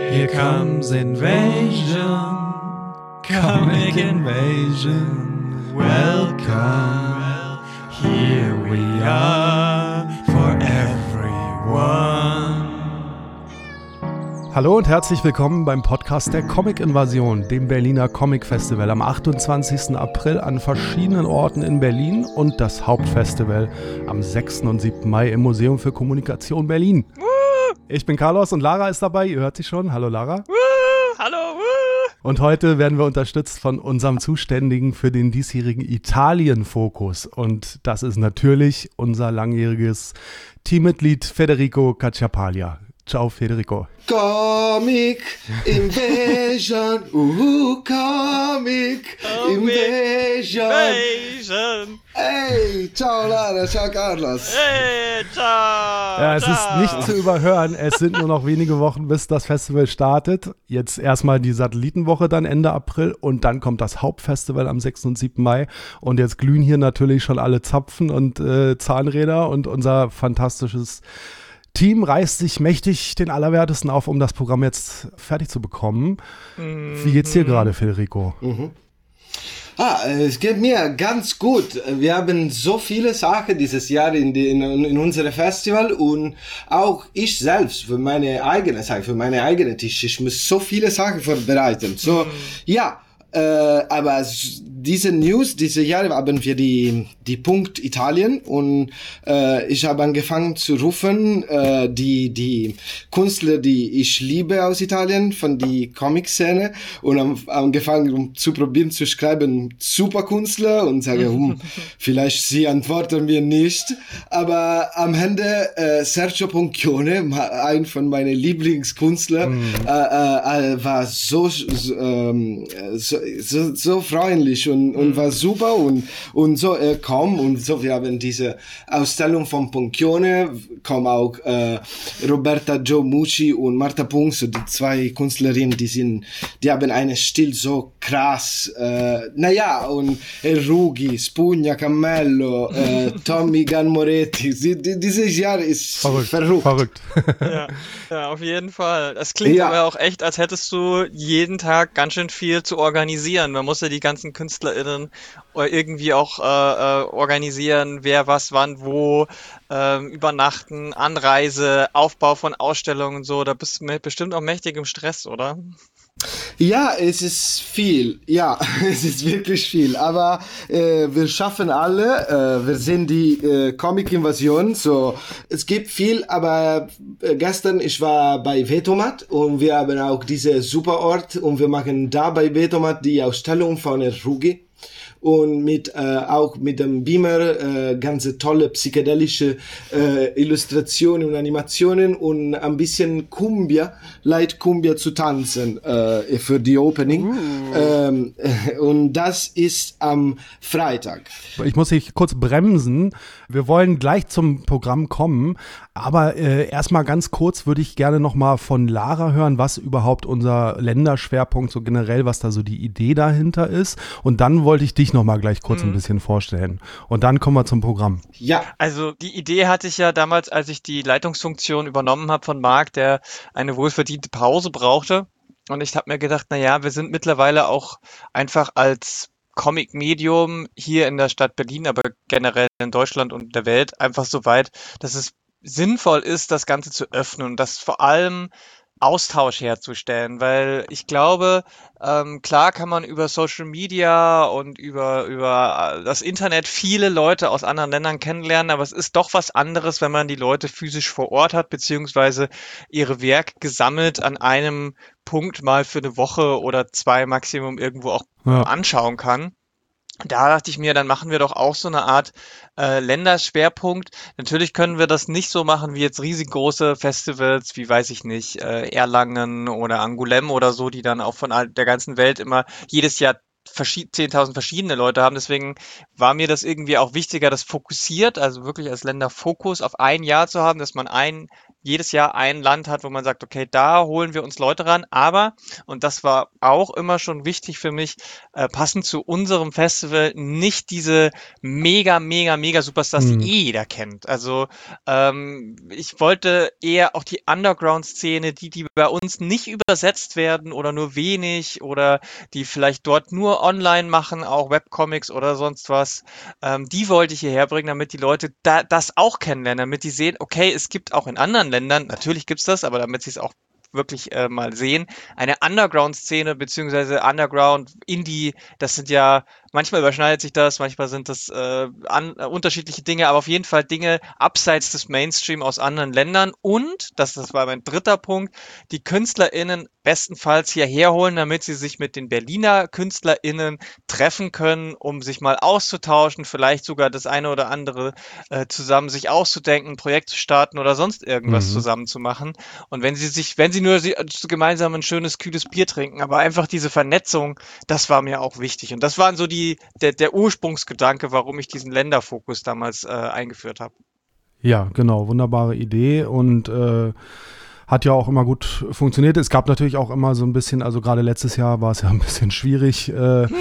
Here comes invasion, comic invasion, welcome. Here we are for everyone. Hallo und herzlich willkommen beim Podcast der Comic-Invasion, dem Berliner Comic-Festival am 28. April an verschiedenen Orten in Berlin und das Hauptfestival am 6. und 7. Mai im Museum für Kommunikation Berlin. Ich bin Carlos und Lara ist dabei, ihr hört sie schon. Hallo Lara. Hallo. Und heute werden wir unterstützt von unserem Zuständigen für den diesjährigen Italien-Fokus. Und das ist natürlich unser langjähriges Teammitglied Federico Cacciapaglia. Ciao Federico. Comic Invasion, Comic Invasion. Hey, ciao Lara, ciao Carlos. Hey, ciao. Ja, es ist nicht zu überhören. Es sind nur noch wenige Wochen, bis das Festival startet. Jetzt erstmal die Satellitenwoche, dann Ende April und dann kommt das Hauptfestival am 6. und 7. Mai. Und jetzt glühen hier natürlich schon alle Zapfen und Zahnräder und unser fantastisches Team reißt sich mächtig den Allerwertesten auf, um das Programm jetzt fertig zu bekommen. Wie geht's dir gerade, Federico? Es geht mir ganz gut. Wir haben so viele Sachen dieses Jahr in unserem Festival und auch ich selbst für meine eigene Sache, für meine eigene Tisch. Ich muss so viele Sachen vorbereiten. So, ja. Aber diese News, diese Jahre haben wir die Punkt Italien und ich habe angefangen zu rufen die Künstler, die ich liebe aus Italien, von die Comic-Szene und angefangen zu probieren zu schreiben super Künstler und sage, vielleicht sie antworten mir nicht, aber am Ende Sergio Ponchione, ein von meinen Lieblingskünstler, war so freundlich und war super und so kam und so wir haben diese Ausstellung von Ponchione, kommen auch Roberta Jo Mucci und Marta Punzo, die zwei Künstlerinnen, die haben einen Stil so krass, und El Rughi, Spugna, Cammello, Tommy Gunn Moretti, dieses Jahr ist verrückt. Ja, auf jeden Fall. Das klingt aber auch echt, als hättest du jeden Tag ganz schön viel zu organisieren. Man muss ja die ganzen KünstlerInnen irgendwie auch organisieren, wer was, wann, wo, übernachten, Anreise, Aufbau von Ausstellungen und so. Da bist du bestimmt auch mächtig im Stress, oder? Ja, es ist viel. Ja, es ist wirklich viel. Aber wir schaffen alle. Wir sind die Comic-Invasion. So, es gibt viel. Aber gestern, ich war bei Vetomat und wir haben auch diese super Ort und wir machen da bei Vetomat die Ausstellung von El Rughi. Und auch mit dem Beamer ganze tolle psychedelische Illustrationen und Animationen und ein bisschen Cumbia zu tanzen für die Opening. Und das ist am Freitag. Ich muss dich kurz bremsen. Wir wollen gleich zum Programm kommen, aber erstmal ganz kurz würde ich gerne nochmal von Lara hören, was überhaupt unser Länderschwerpunkt so generell, was da so die Idee dahinter ist. Und dann wollte ich dich nochmal gleich kurz ein bisschen vorstellen. Und dann kommen wir zum Programm. Ja. Also die Idee hatte ich ja damals, als ich die Leitungsfunktion übernommen habe von Marc, der eine wohlverdiente Pause brauchte. Und ich habe mir gedacht, wir sind mittlerweile auch einfach als Comic-Medium hier in der Stadt Berlin, aber generell in Deutschland und der Welt einfach so weit, dass es sinnvoll ist, das Ganze zu öffnen und das vor allem Austausch herzustellen, weil ich glaube, klar kann man über Social Media und über das Internet viele Leute aus anderen Ländern kennenlernen, aber es ist doch was anderes, wenn man die Leute physisch vor Ort hat, beziehungsweise ihre Werke gesammelt an einem Punkt mal für eine Woche oder zwei Maximum irgendwo auch anschauen kann. Da dachte ich mir, dann machen wir doch auch so eine Art Länderschwerpunkt. Natürlich können wir das nicht so machen wie jetzt riesengroße Festivals, wie weiß ich nicht, Erlangen oder Angoulême oder so, die dann auch von der ganzen Welt immer jedes Jahr 10.000 verschiedene Leute haben. Deswegen war mir das irgendwie auch wichtiger, das fokussiert, also wirklich als Länderfokus auf ein Jahr zu haben, dass man jedes Jahr ein Land hat, wo man sagt, okay, da holen wir uns Leute ran. Aber, und das war auch immer schon wichtig für mich, passend zu unserem Festival, nicht diese mega, mega, mega Superstars, die jeder kennt. Also ich wollte eher auch die Underground-Szene, die bei uns nicht übersetzt werden oder nur wenig oder die vielleicht dort nur online machen, auch Webcomics oder sonst was, die wollte ich hierher bringen, damit die Leute das auch kennenlernen, damit die sehen, okay, es gibt auch in anderen Ländern, natürlich gibt's das, aber damit sie es auch wirklich mal sehen, eine Underground-Szene beziehungsweise Underground-Indie, das sind ja, manchmal überschneidet sich das, manchmal sind das unterschiedliche Dinge, aber auf jeden Fall Dinge abseits des Mainstream aus anderen Ländern und, das war mein dritter Punkt, die KünstlerInnen bestenfalls hierher holen, damit sie sich mit den Berliner KünstlerInnen treffen können, um sich mal auszutauschen, vielleicht sogar das eine oder andere zusammen sich auszudenken, ein Projekt zu starten oder sonst irgendwas zusammen zu machen. Und wenn sie nur gemeinsam ein schönes, kühles Bier trinken, aber einfach diese Vernetzung, das war mir auch wichtig. Und das waren so der Ursprungsgedanke, warum ich diesen Länderfokus damals eingeführt habe. Ja, genau, wunderbare Idee und hat ja auch immer gut funktioniert. Es gab natürlich auch immer so ein bisschen, also gerade letztes Jahr war es ja ein bisschen schwierig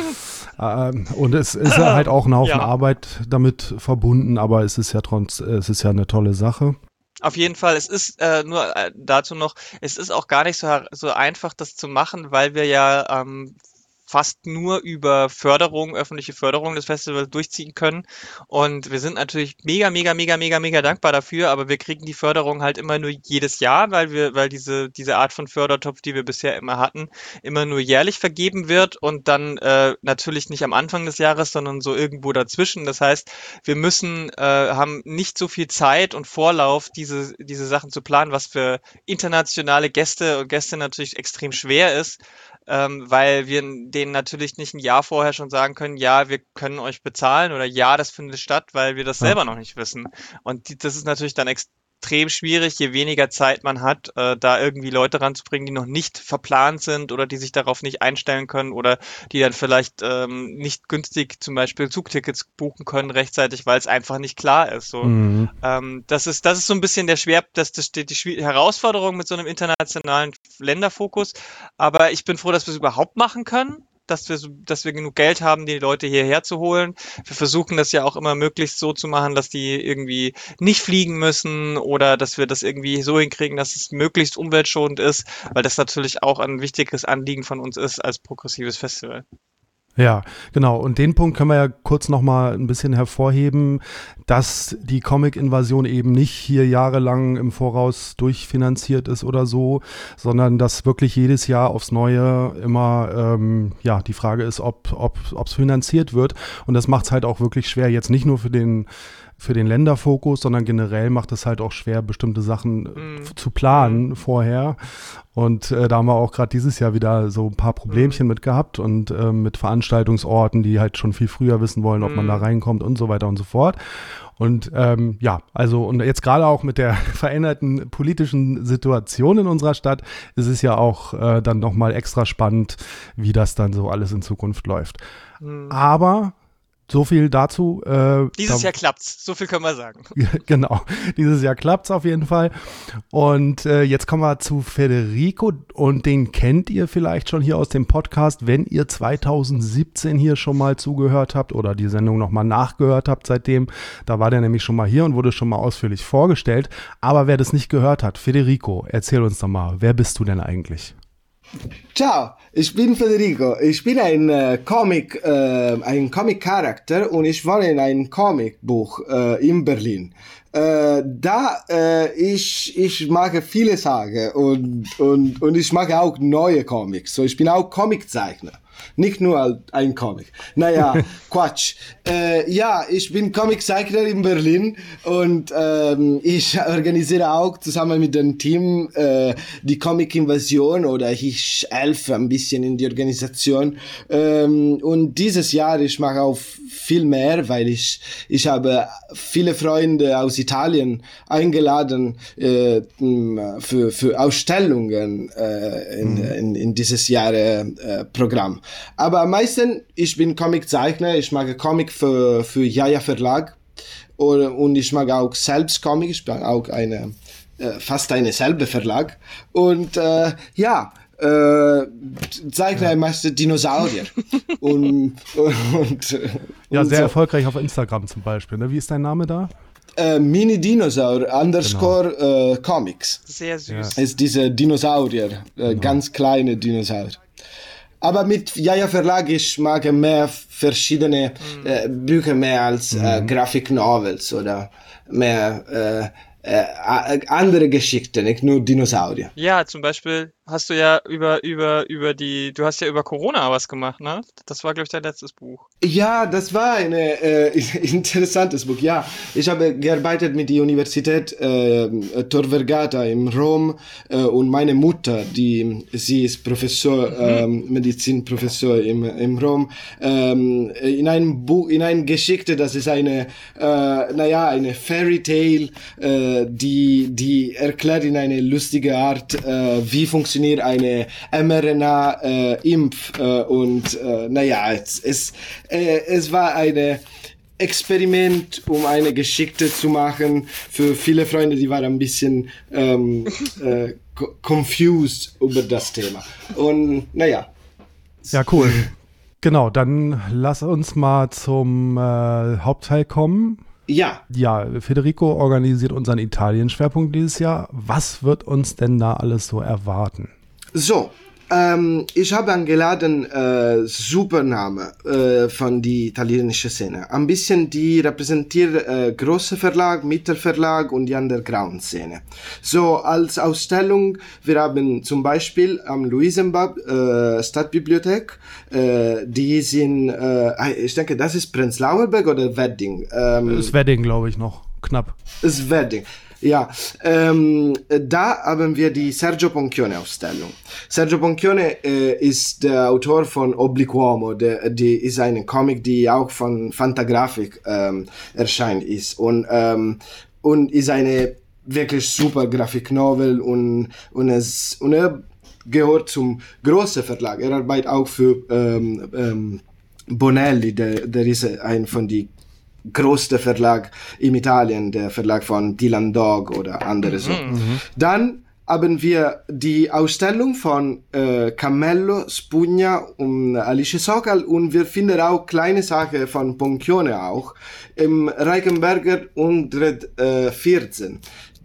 und es ist ja halt auch ein Haufen Arbeit damit verbunden, aber es ist ja eine tolle Sache. Auf jeden Fall, es ist nur dazu noch, es ist auch gar nicht so einfach, das zu machen, weil wir ja fast nur über öffentliche Förderung des Festivals durchziehen können. Und wir sind natürlich mega, mega, mega, mega, mega dankbar dafür, aber wir kriegen die Förderung halt immer nur jedes Jahr, weil diese Art von Fördertopf, die wir bisher immer hatten, immer nur jährlich vergeben wird und dann natürlich nicht am Anfang des Jahres, sondern so irgendwo dazwischen. Das heißt, wir haben nicht so viel Zeit und Vorlauf, diese Sachen zu planen, was für internationale Gäste und Gäste natürlich extrem schwer ist. Weil wir denen natürlich nicht ein Jahr vorher schon sagen können, ja, wir können euch bezahlen oder ja, das findet statt, weil wir das selber noch nicht wissen. Und das ist natürlich dann extrem schwierig, je weniger Zeit man hat, da irgendwie Leute ranzubringen, die noch nicht verplant sind oder die sich darauf nicht einstellen können oder die dann vielleicht nicht günstig zum Beispiel Zugtickets buchen können rechtzeitig, weil es einfach nicht klar ist. So. Das ist so ein bisschen die Herausforderung mit so einem internationalen Länderfokus. Aber ich bin froh, dass wir es überhaupt machen können. Dass wir genug Geld haben, die Leute hierher zu holen. Wir versuchen das ja auch immer möglichst so zu machen, dass die irgendwie nicht fliegen müssen oder dass wir das irgendwie so hinkriegen, dass es möglichst umweltschonend ist, weil das natürlich auch ein wichtiges Anliegen von uns ist als progressives Festival. Ja, genau. Und den Punkt können wir ja kurz nochmal ein bisschen hervorheben, dass die Comic-Invasion eben nicht hier jahrelang im Voraus durchfinanziert ist oder so, sondern dass wirklich jedes Jahr aufs Neue immer die Frage ist, ob es finanziert wird. Und das macht es halt auch wirklich schwer, jetzt nicht nur für den Länderfokus, sondern generell macht es halt auch schwer, bestimmte Sachen zu planen vorher. Und da haben wir auch gerade dieses Jahr wieder so ein paar Problemchen mit gehabt und mit Veranstaltungsorten, die halt schon viel früher wissen wollen, ob man da reinkommt und so weiter und so fort. Und und jetzt gerade auch mit der veränderten politischen Situation in unserer Stadt ist es ja auch dann nochmal extra spannend, wie das dann so alles in Zukunft läuft. Aber so viel dazu. Dieses Jahr klappt's, so viel können wir sagen. Genau, dieses Jahr klappt's auf jeden Fall. Und jetzt kommen wir zu Federico und den kennt ihr vielleicht schon hier aus dem Podcast, wenn ihr 2017 hier schon mal zugehört habt oder die Sendung nochmal nachgehört habt seitdem. Da war der nämlich schon mal hier und wurde schon mal ausführlich vorgestellt. Aber wer das nicht gehört hat, Federico, erzähl uns doch mal, wer bist du denn eigentlich? Ciao, ich bin Federico. Ich bin ein Comic-Charakter und ich wohne in einem Comicbuch in Berlin. Ich mag viele Sachen und ich mag auch neue Comics. So, ich bin auch Comiczeichner. Nicht nur ein Comic. Naja, Quatsch. Ich bin Comiczeichner in Berlin und ich organisiere auch zusammen mit dem Team die Comic-Invasion oder ich helfe ein bisschen in die Organisation. Und dieses Jahr, ich mache auch viel mehr, weil ich habe viele Freunde aus Italien eingeladen für Ausstellungen in dieses Jahr Programm. Aber am meisten, ich bin Comiczeichner, ich mag Comic für Jaja Verlag und ich mag auch selbst Comic, ich bin auch fast eine selbe Verlag und zeichne meist Dinosaurier und Ja, sehr so. erfolgreich auf Instagram zum Beispiel. Ne? Wie ist dein Name da? Mini Dinosaur _ Comics. Sehr süß. Ist diese Dinosaurier, ganz kleine Dinosaurier. Aber mit Jaja Verlag, ich mag mehr verschiedene Bücher mehr als Graphic Novels oder mehr andere Geschichten, nicht nur Dinosaurier. Ja, zum Beispiel hast du ja du hast ja über Corona was gemacht, ne? Das war, glaube ich, dein letztes Buch. Ja, das war ein interessantes Buch. Ja, ich habe gearbeitet mit der Universität Tor Vergata in Rom und meine Mutter, sie ist Professor, Medizinprofessor in Rom, in einem Buch, in einer Geschichte, das ist eine Fairy Tale, die erklärt in eine lustige Art, wie funktioniert eine mRNA-Impf es war ein Experiment, um eine Geschichte zu machen für viele Freunde, die waren ein bisschen confused über das Thema. Und Ja, cool. Genau, dann lass uns mal zum Hauptteil kommen. Ja. Ja, Federico organisiert unseren Italien-Schwerpunkt dieses Jahr. Was wird uns denn da alles so erwarten? So, ich habe eingeladen Supername von der italienischen Szene. Ein bisschen die repräsentiert große Verlag, Mittelverlag und die Underground-Szene. So, als Ausstellung, wir haben zum Beispiel am Luisenbad Stadtbibliothek, die sind, ich denke, das ist Prenzlauer Berg oder Wedding? Das Wedding, glaube ich, noch. Knapp. Das Wedding. Ja, da haben wir die Sergio Ponchione Ausstellung. Sergio Ponchione ist der Autor von Obliquomo, die ist eine Comic, die auch von Fantagraphic erscheint ist und ist eine wirklich super Graphic Novel und er gehört zum großen Verlag. Er arbeitet auch für Bonelli, der ist ein von die größte Verlag in Italien, der Verlag von Dylan Dog oder andere so. Dann haben wir die Ausstellung von Cammello, Spugna und Alice Sokal und wir finden auch kleine Sachen von Ponchione auch im Reichenberger 114.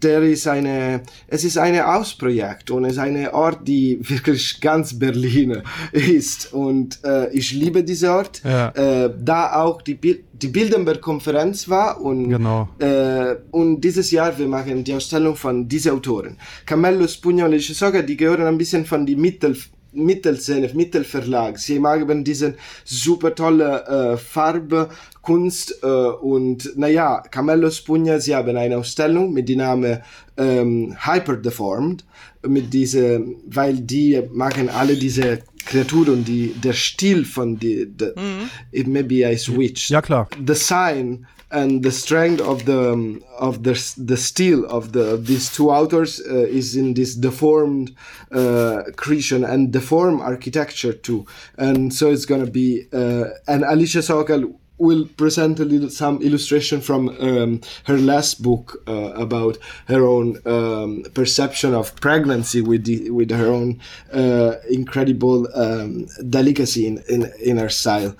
Es ist ein Ausprojekt und es ist ein Ort, die wirklich ganz Berliner ist und ich liebe diesen Ort, da auch die Bilderberg-Konferenz war und, genau. Und dieses Jahr wir machen die Ausstellung von diesen Autoren. Cammello, Spugna und Alice Sokal, die gehören ein bisschen von die Mittelszene, Mittelverlag. Sie haben diesen super tolle Farbe, Kunst und Cammello, Spugna, sie haben eine Ausstellung mit dem Namen Hyperdeformed, weil die machen alle diese Kreaturen, der Stil von maybe I switched. Ja, klar. The sign and the strength of the steel of these two authors is in this deformed creation and deformed architecture too, and so it's gonna be and Alice Sokal will present some illustration from her last book about her own perception of pregnancy with her own incredible delicacy in her style.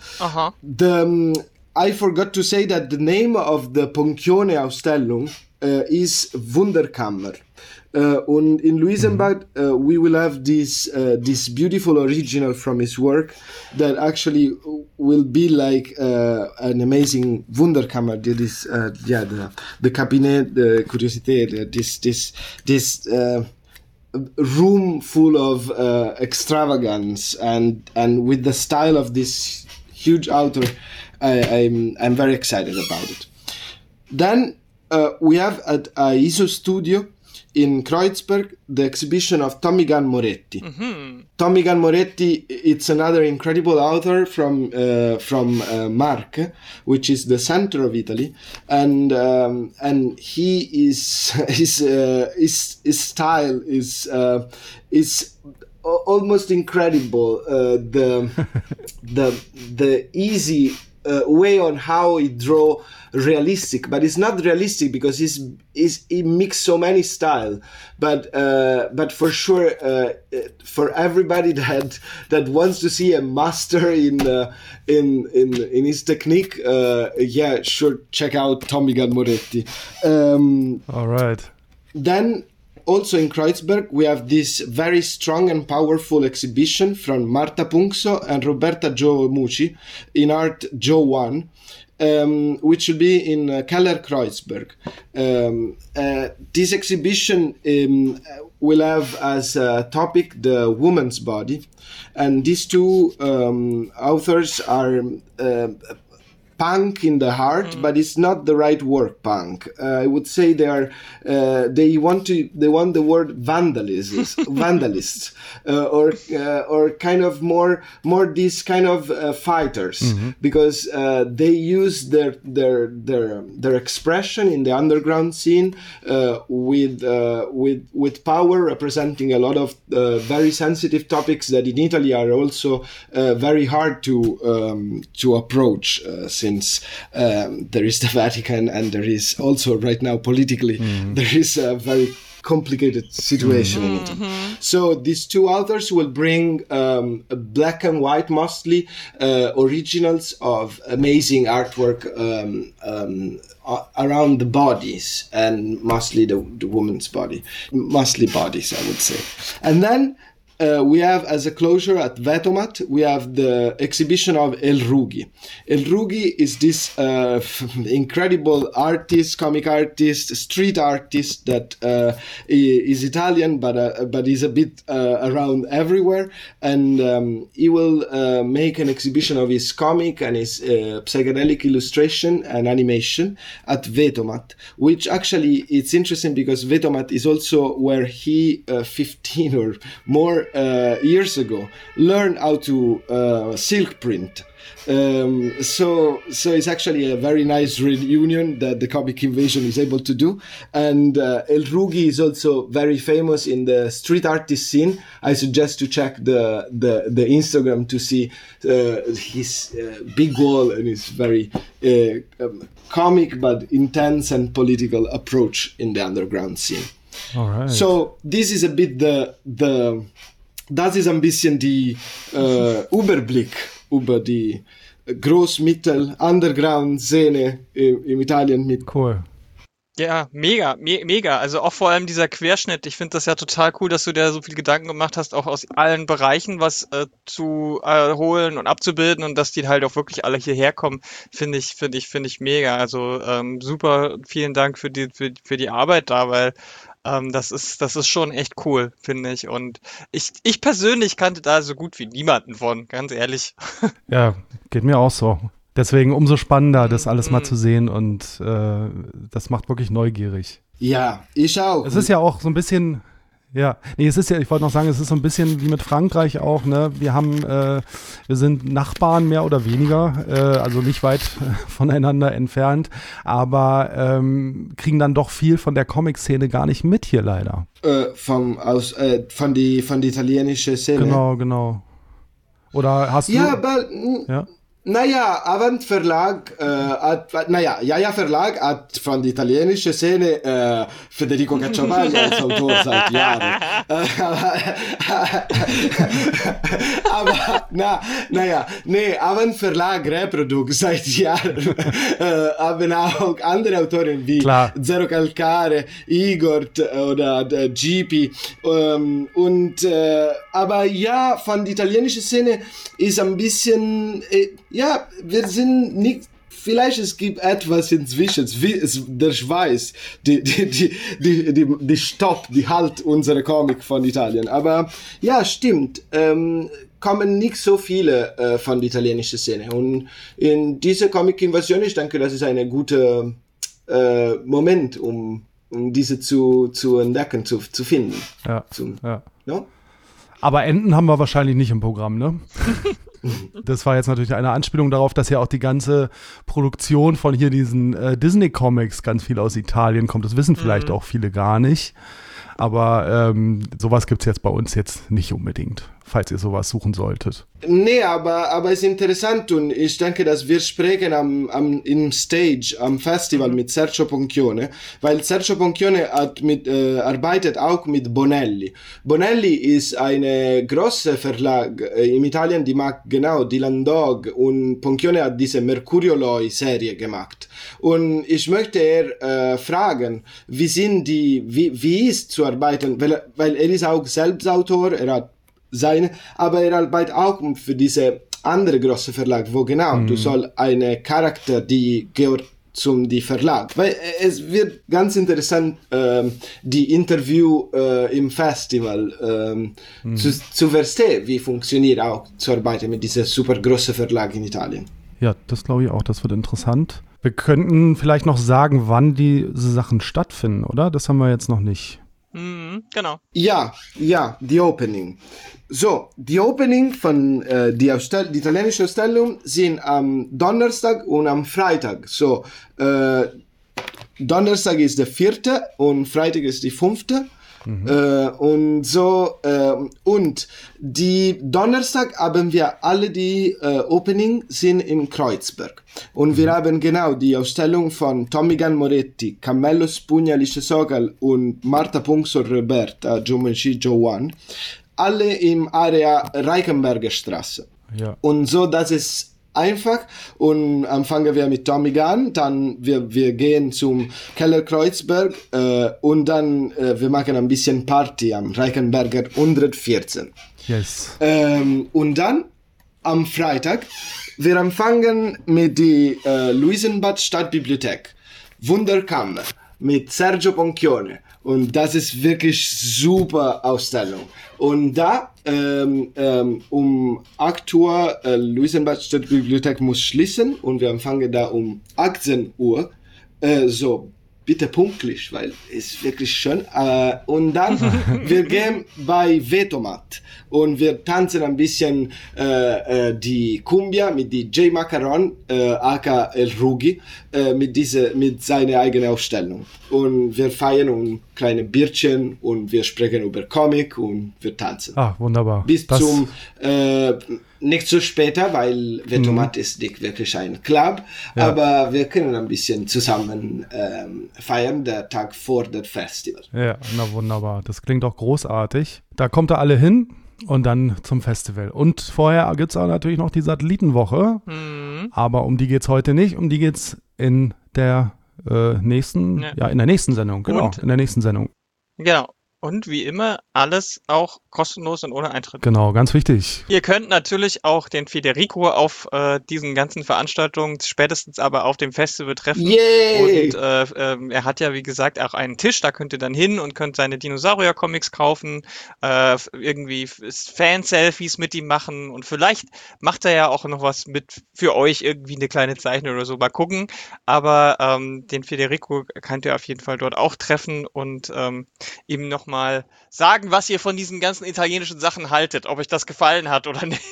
I forgot to say that the name of the Ponchione Ausstellung is Wunderkammer. And in Luisenbad, we will have this beautiful original from his work that actually will be like an amazing Wunderkammer. That is, the Cabinet de Curiosité, this room full of extravagance and with the style of this huge author. I'm very excited about it. Then we have at ISO Studio in Kreuzberg the exhibition of Tommy Gunn Moretti. Tommy Gunn Moretti, it's another incredible author from Marche, which is the center of Italy, and his style is almost incredible the easy way on how he draw realistic, but it's not realistic because he mix so many style. But for sure, for everybody that wants to see a master in his technique, sure, check out Tommy Gunn Moretti. All right. Then also in Kreuzberg, we have this very strong and powerful exhibition from Marta Punxo and Roberta Jo Mucci in Art Jo 1, which will be in Keller Kreuzberg. This exhibition will have as a topic the woman's body, and these two authors are punk in the heart, but it's not the right word, punk. I would say they want the word vandalists, or kind of more these kind of fighters, because they use their expression in the underground scene with power, representing a lot of very sensitive topics that in Italy are also very hard to approach, since there is the Vatican and there is also right now politically there is a very complicated situation in Italy. So these two authors will bring black and white, mostly originals of amazing artwork around the bodies, and mostly the woman's body, mostly bodies, I would say. And then we have, as a closure at Vetomat, we have the exhibition of El Rughi. El Rughi is this incredible artist, comic artist, street artist that is Italian, but is a bit around everywhere. And he will make an exhibition of his comic and his psychedelic illustration and animation at Vetomat, which actually it's interesting because Vetomat is also where he 15 or more years ago learned how to silk print. So it's actually a very nice reunion that the Comic Invasion is able to do. And El Rughi is also very famous in the street artist scene. I suggest to check the Instagram to see his big wall and his very comic but intense and political approach in the underground scene. All right. So this is a bit das ist ein bisschen die Überblick über die Groß-Mittel-Underground-Szene im Italien mit. Cool. Ja, mega. Also auch vor allem dieser Querschnitt. Ich finde das ja total cool, dass du dir so viel Gedanken gemacht hast, auch aus allen Bereichen was zu holen und abzubilden und dass die halt auch wirklich alle hierher kommen. Finde ich mega. Also super, vielen Dank für die Arbeit da, weil das ist schon echt cool, finde ich. Und ich persönlich kannte da so gut wie niemanden von, ganz ehrlich. Ja, geht mir auch so. Deswegen umso spannender, das alles mal zu sehen, und das macht wirklich neugierig. Ja, ich auch. Es ist ja auch so ein bisschen, ich wollte noch sagen, es ist so ein bisschen wie mit Frankreich auch, ne? Wir sind Nachbarn mehr oder weniger, also nicht weit voneinander entfernt, aber kriegen dann doch viel von der Comic-Szene gar nicht mit hier leider. Von die italienischen Szene. Genau. Oder hast du... Ja. Naja, Avant Verlag Verlag hat von der italienischen Szene Federico Cacciavaglia als Autor seit Jahren. Avant Verlag Reprodukt seit Jahren haben auch andere Autoren wie Zero Calcare, Igor oder GP. Aber ja, von der italienischen Szene ist ein bisschen... wir sind nicht, vielleicht es gibt etwas inzwischen, der Schweiß, die Stopp, die halt unsere Comic von Italien. Aber ja, stimmt, kommen nicht so viele von der italienischen Szene. Und in dieser Comic-Invasion, ich denke, das ist ein guter Moment, um diese zu entdecken, zu finden. Ja. No? Aber Enten haben wir wahrscheinlich nicht im Programm, ne? Das war jetzt natürlich eine Anspielung darauf, dass ja auch die ganze Produktion von hier diesen Disney-Comics ganz viel aus Italien kommt. Das wissen vielleicht auch viele gar nicht. Aber sowas gibt es jetzt bei uns jetzt nicht unbedingt, falls ihr sowas suchen solltet. Nee, aber es ist interessant und ich denke, dass wir sprechen im Stage, am Festival mit Sergio Ponchione, weil Sergio Ponchione arbeitet auch mit Bonelli. Bonelli ist eine große Verlag in Italien, die macht genau Dylan Dog und Ponchione hat diese Mercurio Loi Serie gemacht. Und ich möchte fragen, wie ist zu arbeiten, weil er ist auch selbst Autor, er hat aber er arbeitet auch für diese andere große Verlag, wo genau, du soll eine Charakter, die gehört zum die Verlag. Weil es wird ganz interessant, die Interview im Festival zu verstehen, wie funktioniert auch zu arbeiten mit diesem super großen Verlag in Italien. Ja, das glaube ich auch, das wird interessant. Wir könnten vielleicht noch sagen, wann diese Sachen stattfinden, oder? Das haben wir jetzt noch nicht. Genau. Ja, die Opening. So, die Opening von die italienische Ausstellung sind am Donnerstag und am Freitag. So, Donnerstag ist der 4. und Freitag ist die 5. Und so, und die Donnerstag haben wir alle die Opening sind in Kreuzberg. Und wir haben genau die Ausstellung von Tommigan Moretti, Cammello Spugna Alice Sokal und Marta Punxsur Roberta Geometry Joan, alle im Area Reichenberger Straße. Ja. Und so, das ist einfach und anfangen wir mit Tommigan, dann wir gehen zum Keller Kreuzberg und dann wir machen ein bisschen Party am Reichenberger 114. Yes. Und dann am Freitag wir anfangen mit die Luisenbad Stadtbibliothek Wunderkammer mit Sergio Ponchione und das ist wirklich super Ausstellung. Und da um 8 Uhr Luisenbad Stadtbibliothek muss schließen und wir anfangen da um 18 Uhr. So, bitte pünktlich, weil es wirklich schön. Und dann wir gehen bei Vetomat und wir tanzen ein bisschen die Cumbia mit die J Macaron, aka El Rugi, mit seiner eigenen Ausstellung. Und wir feiern um kleine Bierchen und wir sprechen über Comic und wir tanzen. Ah, wunderbar. Bis zum nicht so später, weil Vetomat ist nicht wirklich ein Club, aber wir können ein bisschen zusammen feiern, der Tag vor dem Festival. Ja, na wunderbar. Das klingt auch großartig. Da kommt ihr alle hin und dann zum Festival. Und vorher gibt es auch natürlich noch die Satellitenwoche, aber um die geht es heute nicht, um die geht es in der nächsten Sendung. Genau, in der nächsten Sendung. Genau. Und wie immer, alles auch kostenlos und ohne Eintritt. Genau, ganz wichtig. Ihr könnt natürlich auch den Federico auf diesen ganzen Veranstaltungen, spätestens aber auf dem Festival treffen. Yay! Und er hat ja, wie gesagt, auch einen Tisch, da könnt ihr dann hin und könnt seine Dinosaurier-Comics kaufen, irgendwie Fan-Selfies mit ihm machen und vielleicht macht er ja auch noch was mit für euch, irgendwie eine kleine Zeichnung oder so, mal gucken. Aber den Federico könnt ihr auf jeden Fall dort auch treffen und ihm nochmal sagen, was ihr von diesen ganzen italienischen Sachen haltet, ob euch das gefallen hat oder nicht.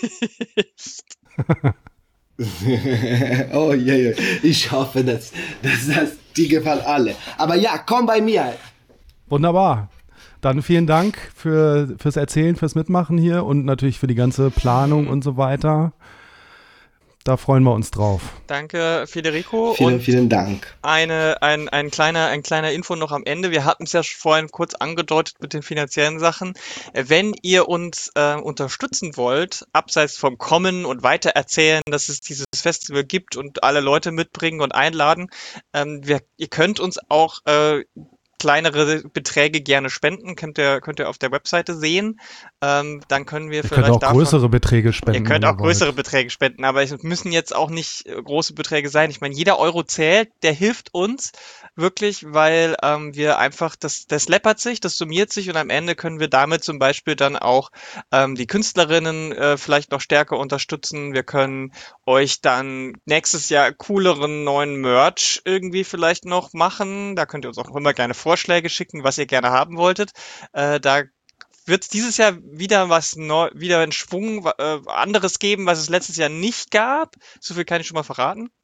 Oh je, ich hoffe, dass die gefallen alle. Aber ja, komm bei mir. Wunderbar. Dann vielen Dank fürs Erzählen, fürs Mitmachen hier und natürlich für die ganze Planung und so weiter. Da freuen wir uns drauf. Danke, Federico. Vielen Dank. Ein kleiner Info noch am Ende. Wir hatten es ja vorhin kurz angedeutet mit den finanziellen Sachen. Wenn ihr uns unterstützen wollt, abseits vom Kommen und weitererzählen, dass es dieses Festival gibt und alle Leute mitbringen und einladen, ihr könnt uns auch kleinere Beträge gerne spenden, könnt ihr auf der Webseite sehen. Dann können wir vielleicht auch größere Beträge spenden. Ihr könnt auch größere Beträge spenden, aber es müssen jetzt auch nicht große Beträge sein. Ich meine, jeder Euro zählt, der hilft uns wirklich, weil wir einfach, das läppert sich, das summiert sich und am Ende können wir damit zum Beispiel dann auch die Künstlerinnen vielleicht noch stärker unterstützen. Wir können euch dann nächstes Jahr cooleren neuen Merch irgendwie vielleicht noch machen. Da könnt ihr uns auch immer gerne Vorschläge schicken, was ihr gerne haben wolltet. Da wird es dieses Jahr wieder wieder einen Schwung anderes geben, was es letztes Jahr nicht gab. So viel kann ich schon mal verraten.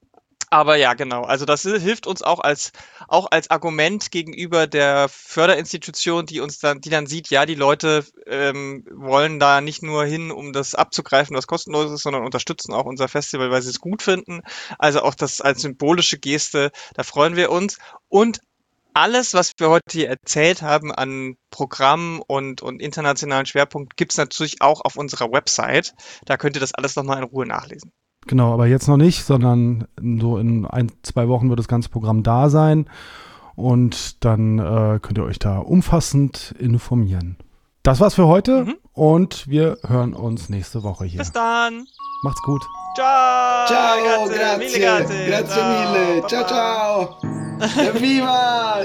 Aber ja, genau. Also das hilft uns auch als Argument gegenüber der Förderinstitution, die dann sieht, ja, die Leute wollen da nicht nur hin, um das abzugreifen, was kostenlos ist, sondern unterstützen auch unser Festival, weil sie es gut finden. Also auch das als symbolische Geste, da freuen wir uns. Und alles, was wir heute hier erzählt haben an Programmen und internationalen Schwerpunkt, gibt's natürlich auch auf unserer Website. Da könnt ihr das alles nochmal in Ruhe nachlesen. Genau, aber jetzt noch nicht, sondern so in 1-2 Wochen wird das ganze Programm da sein und dann könnt ihr euch da umfassend informieren. Das war's für heute und wir hören uns nächste Woche hier. Bis dann. Macht's gut. Ciao. Ciao, Grazie grazie mille. Ciao, ciao. Evviva!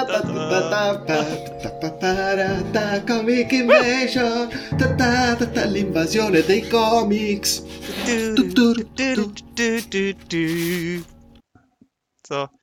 Comic Invasion! L'invasione dei comics! So.